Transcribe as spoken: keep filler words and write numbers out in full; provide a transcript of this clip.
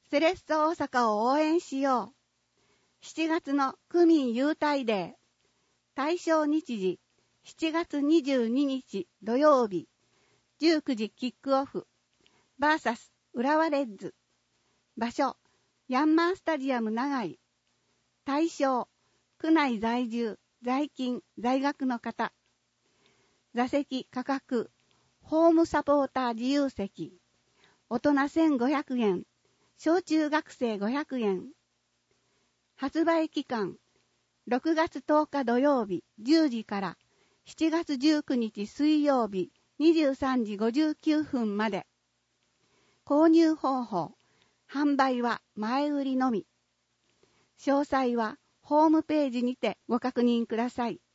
セレッソ大阪を応援しよう。しちがつの区民優待デー。対象日時、しちがつにじゅうににち土曜日、じゅうくじキックオフ、バーサス浦和レッズ。場所、ヤンマースタジアム長井。対象、区内在住、在勤、在学の方。座席価格、ホームサポーター自由席。大人せんごひゃくえん、小中学生ごひゃくえん。発売期間、ろくがつとおか土曜日じゅうじからしちがつじゅうくにち水曜日にじゅうさんじごじゅうきゅうふんまで。購入方法、販売は前売りのみ。詳細はホームページにてご確認ください。